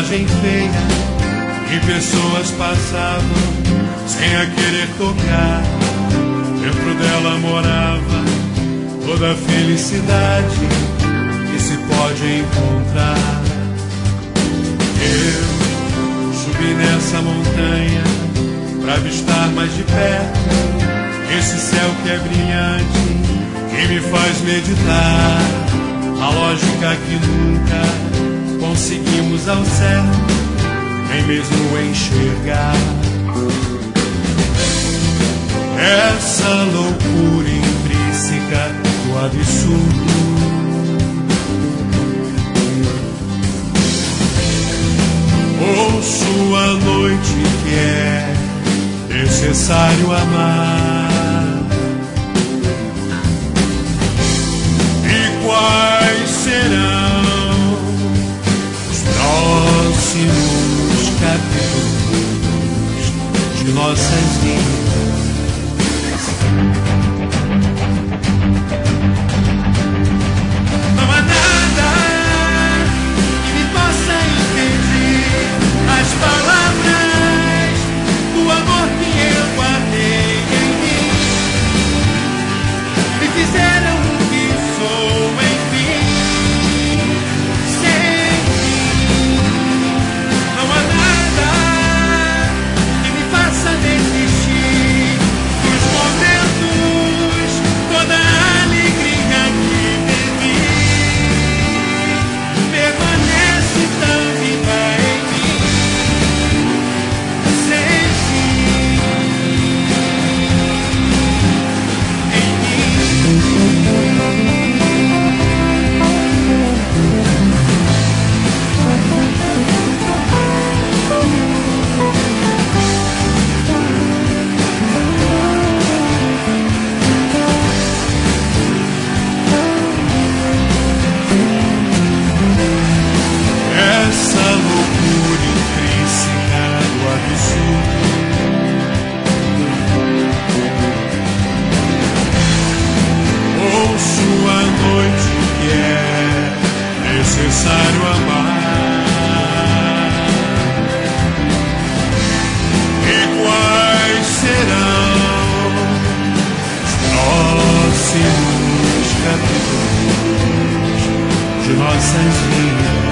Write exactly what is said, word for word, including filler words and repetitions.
paisagem feia e pessoas passavam sem a querer tocar. Dentro dela morava toda a felicidade que se pode encontrar. Eu subi nessa montanha pra avistar mais de perto esse céu que é brilhante, que me faz meditar a lógica que nunca conseguimos ao certo nem mesmo enxergar. Essa loucura intrínseca do absurdo, ouço a noite que é necessário amar. E quais serão os próximos capítulos de nossas vidas? Não há nada que me possa impedir as palavras do amor que eu guardei em mim. Me fizeram o que sou, enfim, sem mim. Não há nada que me faça desistir dos momentos, toda a alegria que vivi permanece tão viva em mim, sem fim, em mim. Essa loucura intrínseca do absurdo, ouço a noite que é necessário amar. E quais serão os próximos capítulos de nossas vidas?